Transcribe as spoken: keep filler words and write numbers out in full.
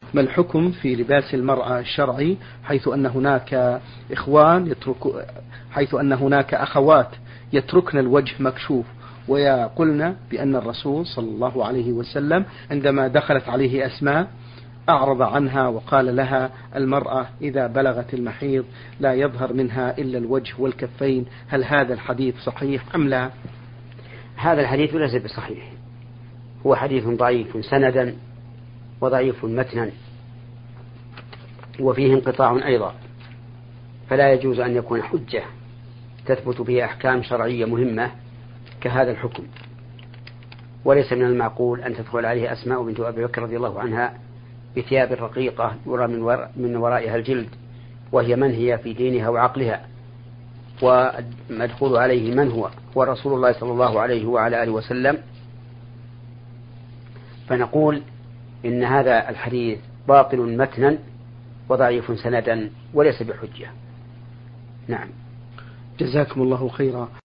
ما الحكم في لباس المرأة الشرعي حيث أن هناك إخوان يترك حيث أن هناك أخوات يتركن الوجه مكشوف ويقولن بأن الرسول صلى الله عليه وسلم عندما دخلت عليه أسماء أعرض عنها وقال لها المرأة إذا بلغت المحيض لا يظهر منها إلا الوجه والكفين، هل هذا الحديث صحيح أم لا؟ هذا الحديث ليس بصحيح، هو حديث ضعيف سندا وضعيف متنا وفيه انقطاع أيضا، فلا يجوز أن يكون حجة تثبت به أحكام شرعية مهمة كهذا الحكم. وليس من المعقول أن تدخل عليه أسماء بنت أبي بكر رضي الله عنها بثياب رقيقة يرى من, ور... من ورائها الجلد وهي من هي في دينها وعقلها، ومدخول عليه من هو هو رسول الله صلى الله عليه وعلى آله وسلم. فنقول إن هذا الحديث باطل متنا وضعيف سندا وليس بحجة. نعم. جزاكم الله خيرا.